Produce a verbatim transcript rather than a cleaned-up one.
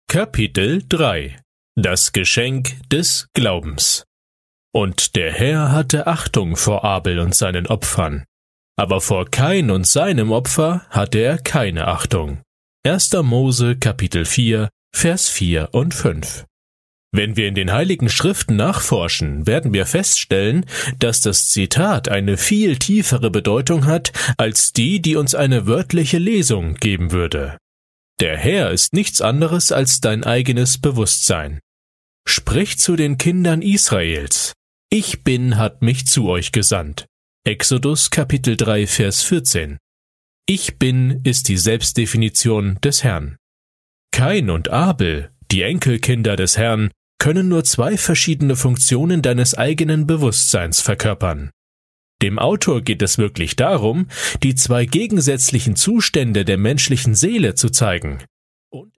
Kapitel drei. Das Geschenk des Glaubens. Und der Herr hatte Achtung vor Abel und seinen Opfern, aber vor Kain und seinem Opfer hatte er keine Achtung. erster Mose Kapitel vier, Vers vier und fünf. Wenn wir in den Heiligen Schriften nachforschen, werden wir feststellen, dass das Zitat eine viel tiefere Bedeutung hat, als die, die uns eine wörtliche Lesung geben würde. Der Herr ist nichts anderes als dein eigenes Bewusstsein. Sprich zu den Kindern Israels. Ich bin hat mich zu euch gesandt. Exodus Kapitel drei, Vers vierzehn. Ich bin ist die Selbstdefinition des Herrn. Kain und Abel, die Enkelkinder des Herrn, können nur zwei verschiedene Funktionen deines eigenen Bewusstseins verkörpern. Dem Autor geht es wirklich darum, die zwei gegensätzlichen Zustände der menschlichen Seele zu zeigen.